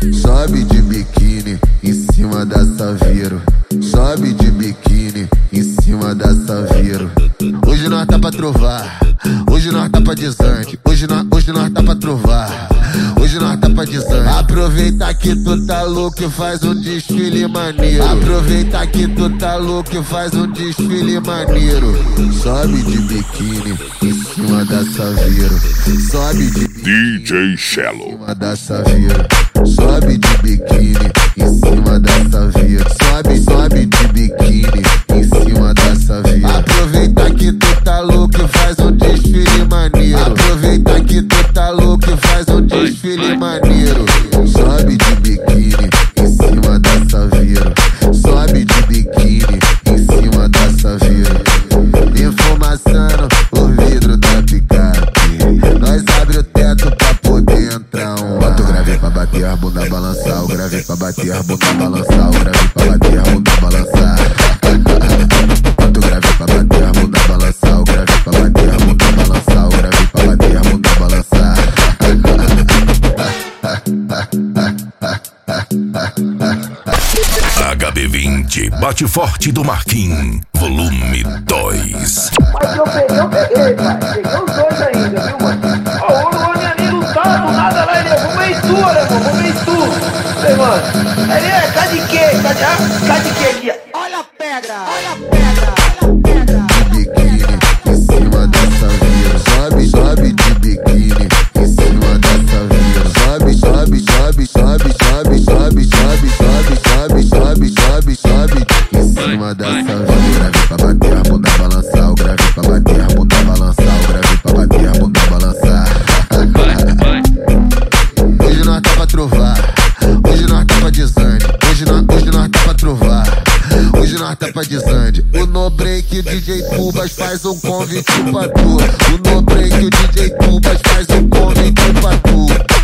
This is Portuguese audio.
Sobe de biquíni em cima da Saveiro. Sobe de biquíni em cima da Saveiro. Hoje nós tá pra trovar, hoje nós tá pra desante. Hoje nós tá pra trovar, hoje nós tá pra desante. Aproveita que tu tá louco e faz um desfile maneiro. Aproveita que tu tá louco e faz um desfile maneiro. Sobe de biquíni em cima da Saveiro. Sobe de biquíni DJ Shallow em cima da Saveiro. Sobe de biquíni em cima da Saveiro. Sobe de biquíni em cima da Saveiro. Aproveita que tu tá louco e faz um desfile maneiro. Aproveita que tu tá louco e faz um desfile maneiro. Sobe de biquíni em cima da Saveiro. Sobe de biquíni em cima da Saveiro. Enfumaçando o vidro da picape. Nós abre o teto pra poder entrar um. Bota o grave pra bater a bunda, balançar. O grave pra bater a bunda, balançar. O grave pra bater a bunda, balançar. Bota o grave pra bater a bunda, balançar. O grave pra bater a bunda, balançar. O grave pra bater a bunda, balançar. HB20 Bate Forte do Marquinhos, volume 2. Mas eu peguei, pai. Peguei os dois ainda, viu, mano? Ó, o homem ali lutando, nada lá, ele é momentura, né, mano? Momentura. Ei, mano. Ele é, tá de quê? Tá de quê aqui? Olha a pedra, olha a pedra, olha a pedra. Biquíni em cima da Saveiro. Sobe de biquíni em cima da Saveiro. Sobe em cima da Saveiro. Grave pra bater a bunda, balançar. O grave pra bater a bunda, balançar. O grave pra bater a bunda, balançar. Hoje nós tá pra trovar, hoje nós tá pra desande. Hoje nós tá pra trovar, hoje nós tá pra desande. O No Break, o DJ Tubas faz um convite pra tu. O No Break, o DJ Tubas faz um convite pra tu.